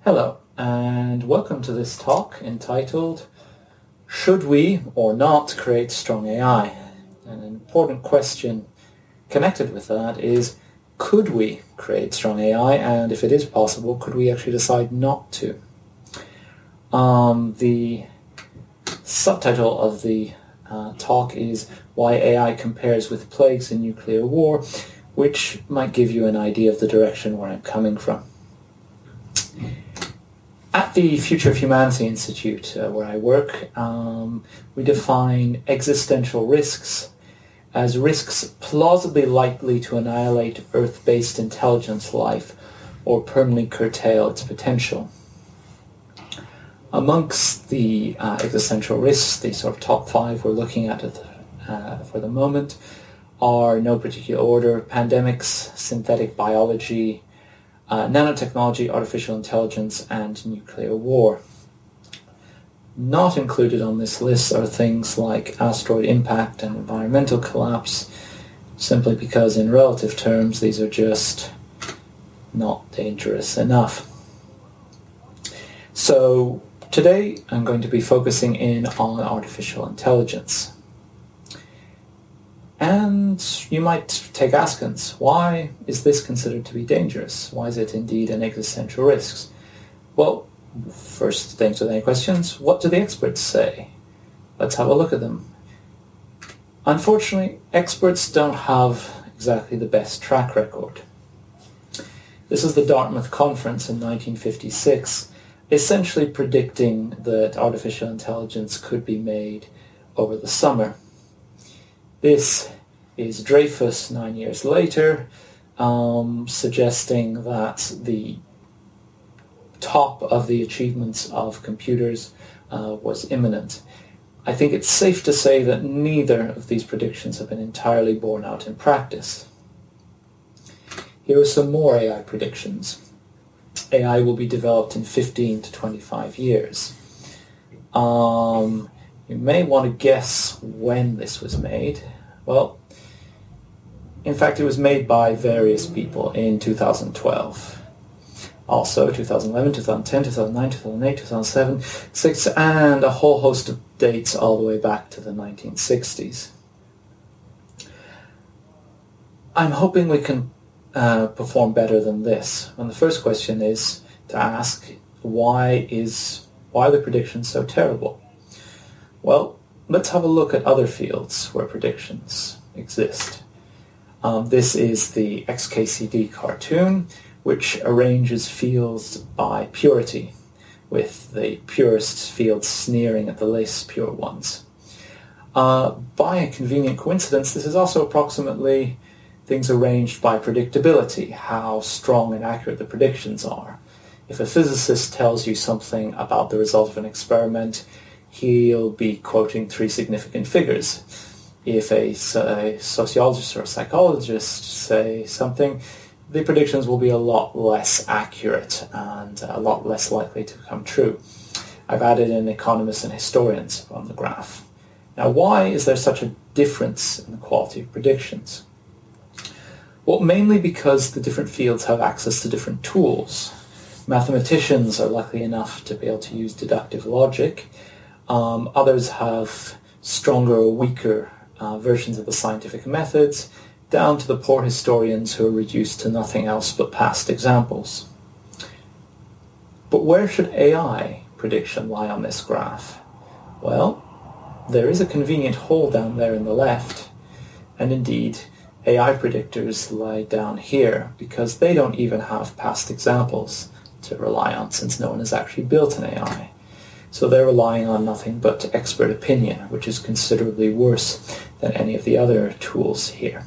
Hello, and welcome to this talk entitled Should We or Not Create Strong AI? And an important question connected with that is, could we create strong AI, and if it is possible, could we actually decide not to? The subtitle of the talk is Why AI Compares with Plagues in Nuclear War, which might give you an idea of the direction where I'm coming from. At the Future of Humanity Institute, where I work, we define existential risks as risks plausibly likely to annihilate Earth-based intelligence life or permanently curtail its potential. Amongst the existential risks, the sort of top five we're looking at for the moment are, no particular order, pandemics, synthetic biology, nanotechnology, artificial intelligence, and nuclear war. Not included on this list are things like asteroid impact and environmental collapse, simply because in relative terms these are just not dangerous enough. So today I'm going to be focusing in on artificial intelligence. And you might take askance, why is this considered to be dangerous? Why is it indeed an existential risk? Well, first things with any questions, what do the experts say? Let's have a look at them. Unfortunately, experts don't have exactly the best track record. This is the Dartmouth Conference in 1956, essentially predicting that artificial intelligence could be made over the summer. This is Dreyfus 9 years later, suggesting that the top of the achievements of computers was imminent. I think it's safe to say that neither of these predictions have been entirely borne out in practice. Here are some more AI predictions. AI will be developed in 15 to 25 years. You may want to guess when this was made. Well, in fact, it was made by various people in 2012. Also, 2011, 2010, 2009, 2008, 2007, 2006, and a whole host of dates all the way back to the 1960s. I'm hoping we can perform better than this. And the first question is to ask, why are the predictions so terrible? Well, let's have a look at other fields where predictions exist. This is the XKCD cartoon, which arranges fields by purity, with the purest fields sneering at the less pure ones. By a convenient coincidence, this is also approximately things arranged by predictability, how strong and accurate the predictions are. If a physicist tells you something about the result of an experiment, he'll be quoting three significant figures. If a sociologist or a psychologist say something, the predictions will be a lot less accurate and a lot less likely to come true. I've added in economists and historians on the graph. Now, why is there such a difference in the quality of predictions? Well, mainly because the different fields have access to different tools. Mathematicians are lucky enough to be able to use deductive logic. Others have stronger or weaker versions of the scientific methods, down to the poor historians who are reduced to nothing else but past examples. But where should AI prediction lie on this graph? Well, there is a convenient hole down there in the left, and indeed, AI predictors lie down here because they don't even have past examples to rely on, since no one has actually built an AI. So they're relying on nothing but expert opinion, which is considerably worse than any of the other tools here.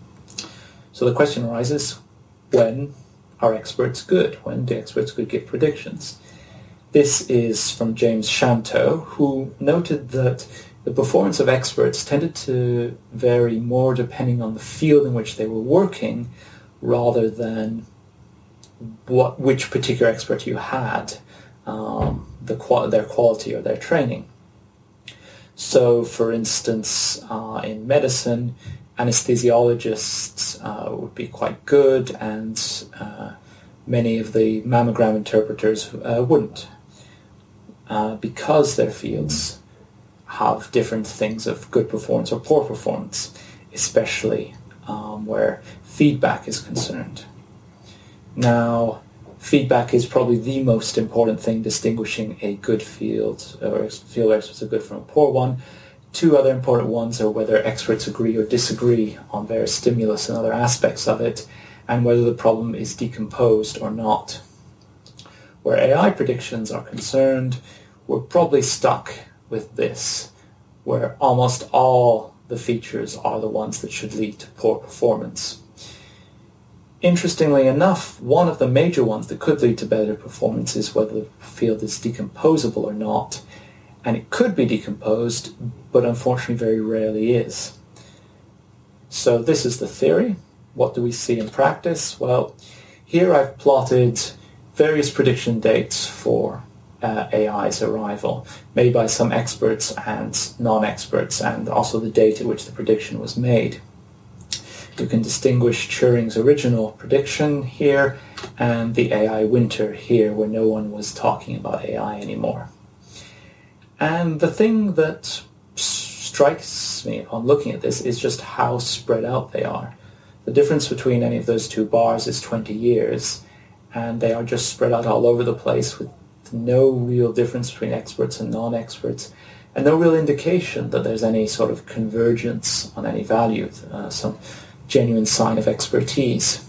So the question arises, when are experts good? When do experts good give predictions? This is from James Shanto, who noted that the performance of experts tended to vary more depending on the field in which they were working rather than which particular expert you had. Their quality or their training. So, for instance, in medicine, anesthesiologists would be quite good, and many of the mammogram interpreters wouldn't, because their fields have different things of good performance or poor performance, especially where feedback is concerned. Now, feedback is probably the most important thing distinguishing a good field, or field experts are good from a poor one. Two other important ones are whether experts agree or disagree on various stimulus and other aspects of it, and whether the problem is decomposed or not. Where AI predictions are concerned, we're probably stuck with this, where almost all the features are the ones that should lead to poor performance. Interestingly enough, one of the major ones that could lead to better performance is whether the field is decomposable or not. And it could be decomposed, but unfortunately very rarely is. So this is the theory. What do we see in practice? Well, here I've plotted various prediction dates for AI's arrival, made by some experts and non-experts, and also the date at which the prediction was made. You can distinguish Turing's original prediction here and the AI winter here, where no one was talking about AI anymore. And the thing that strikes me upon looking at this is just how spread out they are. The difference between any of those two bars is 20 years, and they are just spread out all over the place with no real difference between experts and non-experts, and no real indication that there's any sort of convergence on any value, some genuine sign of expertise.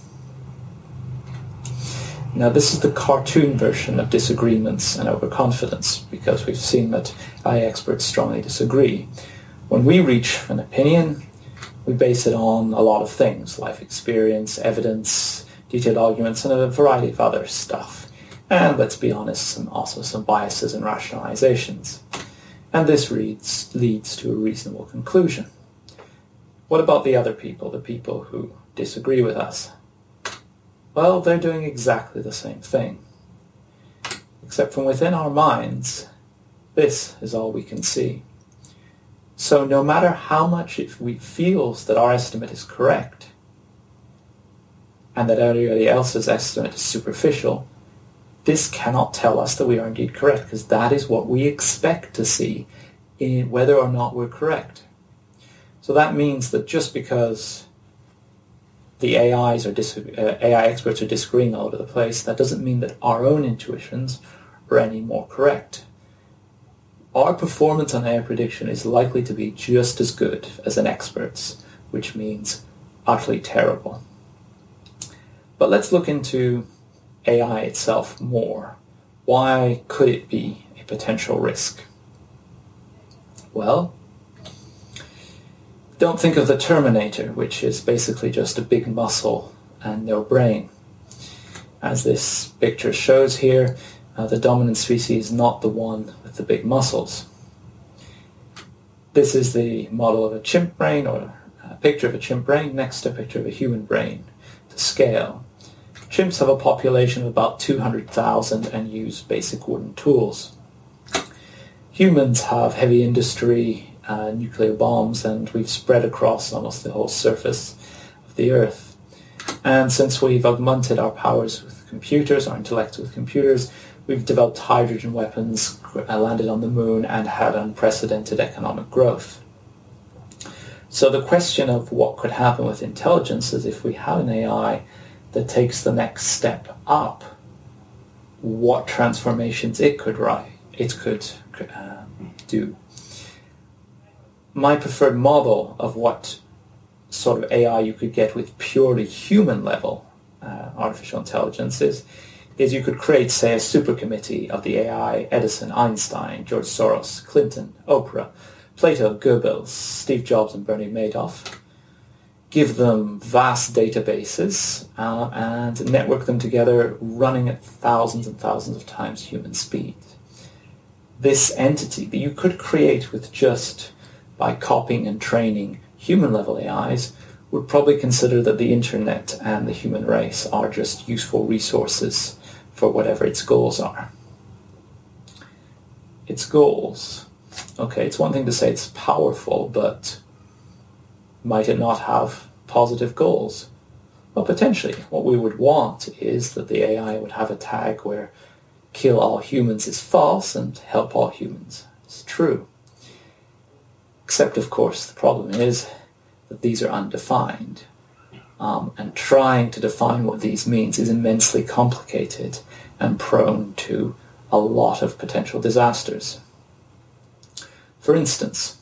Now, this is the cartoon version of disagreements and overconfidence, because we've seen that AI experts strongly disagree. When we reach an opinion, we base it on a lot of things: life experience, evidence, detailed arguments, and a variety of other stuff. And let's be honest, also some biases and rationalizations. And this leads to a reasonable conclusion. What about the other people, the people who disagree with us? Well, they're doing exactly the same thing. Except from within our minds, this is all we can see. So no matter how much we feel that our estimate is correct, and that everybody else's estimate is superficial, this cannot tell us that we are indeed correct, because that is what we expect to see in whether or not we're correct. So that means that just because the AI experts are disagreeing all over the place, that doesn't mean that our own intuitions are any more correct. Our performance on AI prediction is likely to be just as good as an expert's, which means utterly terrible. But let's look into AI itself more. Why could it be a potential risk? Well, don't think of the Terminator, which is basically just a big muscle and no brain. As this picture shows here, the dominant species is not the one with the big muscles. This is the model of a chimp brain, or a picture of a chimp brain next to a picture of a human brain to scale. Chimps have a population of about 200,000 and use basic wooden tools. Humans have heavy industry, nuclear bombs, and we've spread across almost the whole surface of the Earth. And since we've augmented our powers with computers, our intellects with computers, we've developed hydrogen weapons, landed on the moon, and had unprecedented economic growth. So the question of what could happen with intelligence is, if we have an AI that takes the next step up, what transformations it could do. My preferred model of what sort of AI you could get with purely human level artificial intelligence is you could create, say, a super committee of the AI: Edison, Einstein, George Soros, Clinton, Oprah, Plato, Goebbels, Steve Jobs, and Bernie Madoff. Give them vast databases and network them together, running at thousands and thousands of times human speed. This entity that you could create with just by copying and training human-level AIs would probably consider that the internet and the human race are just useful resources for whatever its goals are. Its goals. Okay, it's one thing to say it's powerful, but might it not have positive goals? Well, potentially, what we would want is that the AI would have a tag where kill all humans is false and help all humans is true. Except, of course, the problem is that these are undefined. And trying to define what these means is immensely complicated and prone to a lot of potential disasters. For instance,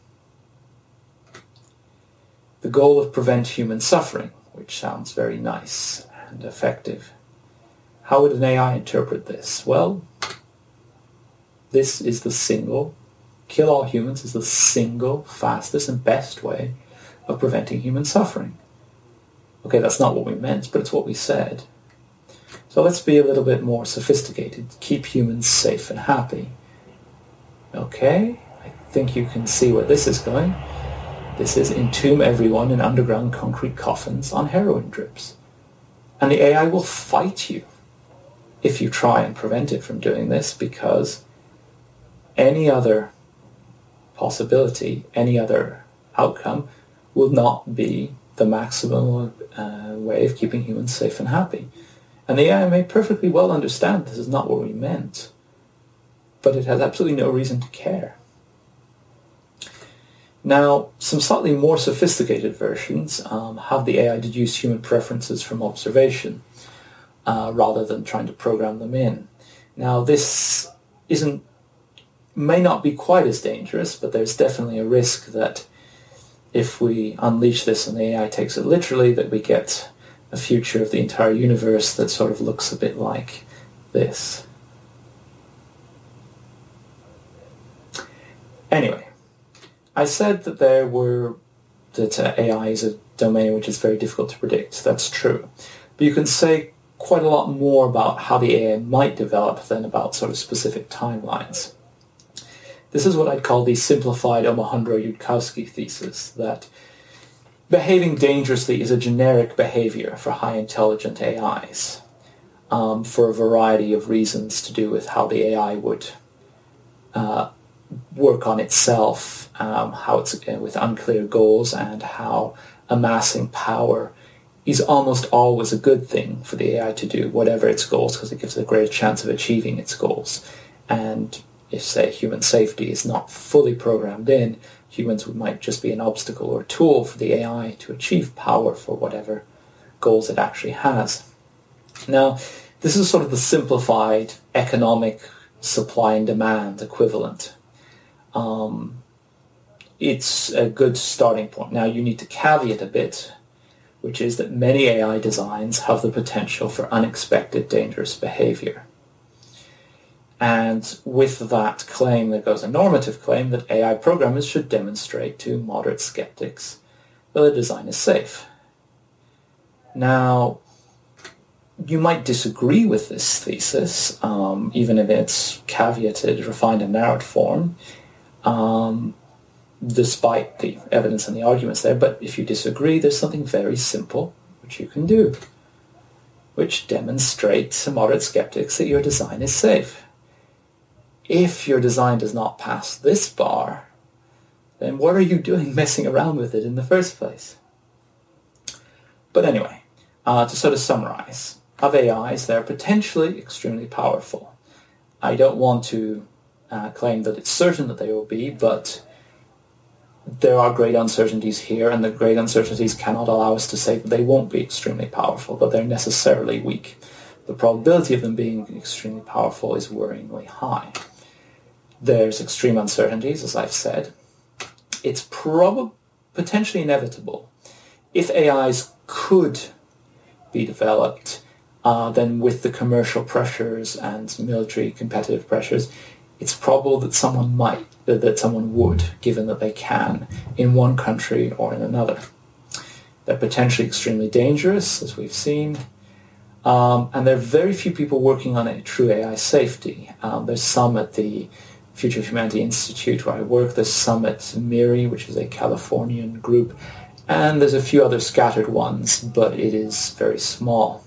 the goal of prevent human suffering, which sounds very nice and effective. How would an AI interpret this? Well, this is the single, kill all humans is the single fastest and best way of preventing human suffering. Okay, that's not what we meant, but it's what we said. So let's be a little bit more sophisticated. Keep humans safe and happy. Okay, I think you can see where this is going. This is entomb everyone in underground concrete coffins on heroin drips. And the AI will fight you if you try and prevent it from doing this, because any other possibility, any other outcome will not be the maximum way of keeping humans safe and happy. And the AI may perfectly well understand this is not what we meant, but it has absolutely no reason to care. Now, some slightly more sophisticated versions have the AI deduce human preferences from observation rather than trying to program them in. Now, this may not be quite as dangerous, but there's definitely a risk that if we unleash this and the AI takes it literally, that we get a future of the entire universe that sort of looks a bit like this. Anyway, I said that AI is a domain which is very difficult to predict. That's true. But you can say quite a lot more about how the AI might develop than about sort of specific timelines. This is what I'd call the simplified Omohundro-Yudkowsky thesis, that behaving dangerously is a generic behavior for high intelligent AIs, for a variety of reasons to do with how the AI would work on itself, how it's with unclear goals, and how amassing power is almost always a good thing for the AI to do, whatever its goals, because it gives it a greater chance of achieving its goals. And if, say, human safety is not fully programmed in, humans might just be an obstacle or tool for the AI to achieve power for whatever goals it actually has. Now, this is sort of the simplified economic supply and demand equivalent. It's a good starting point. Now, you need to caveat a bit, which is that many AI designs have the potential for unexpected dangerous behavior. And with that claim, there goes a normative claim that AI programmers should demonstrate to moderate skeptics that the design is safe. Now, you might disagree with this thesis, even in its caveated, refined and narrowed form, despite the evidence and the arguments there. But if you disagree, there's something very simple which you can do, which demonstrates to moderate skeptics that your design is safe. If your design does not pass this bar, then what are you doing messing around with it in the first place? But anyway, to sort of summarize, of AIs, they're potentially extremely powerful. I don't want to claim that it's certain that they will be, but there are great uncertainties here, and the great uncertainties cannot allow us to say that they won't be extremely powerful, but they're necessarily weak. The probability of them being extremely powerful is worryingly high. There's extreme uncertainties, as I've said. It's potentially inevitable. If AIs could be developed, then with the commercial pressures and military competitive pressures, it's probable that someone would, given that they can, in one country or in another. They're potentially extremely dangerous, as we've seen. And there are very few people working on a true AI safety. There's some at the Future of Humanity Institute where I work. There's some at MIRI, which is a Californian group. And there's a few other scattered ones, but it is very small.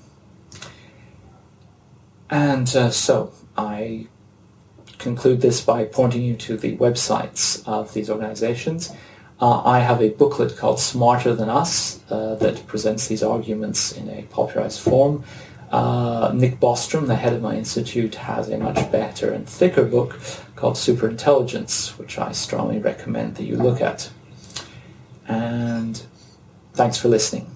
And so I conclude this by pointing you to the websites of these organizations. I have a booklet called Smarter Than Us that presents these arguments in a popularized form. Nick Bostrom, the head of my institute, has a much better and thicker book called Superintelligence, which I strongly recommend that you look at. And thanks for listening.